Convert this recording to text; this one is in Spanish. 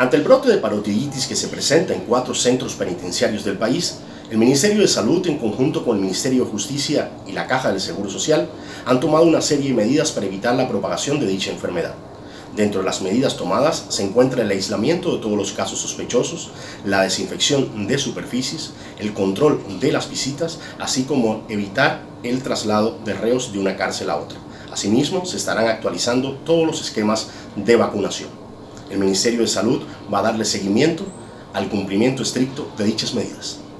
Ante el brote de parotiditis que se presenta en 4 centros penitenciarios del país, el Ministerio de Salud, en conjunto con el Ministerio de Justicia y la Caja del Seguro Social, han tomado una serie de medidas para evitar la propagación de dicha enfermedad. Dentro de las medidas tomadas se encuentra el aislamiento de todos los casos sospechosos, la desinfección de superficies, el control de las visitas, así como evitar el traslado de reos de una cárcel a otra. Asimismo, se estarán actualizando todos los esquemas de vacunación. El Ministerio de Salud va a darle seguimiento al cumplimiento estricto de dichas medidas.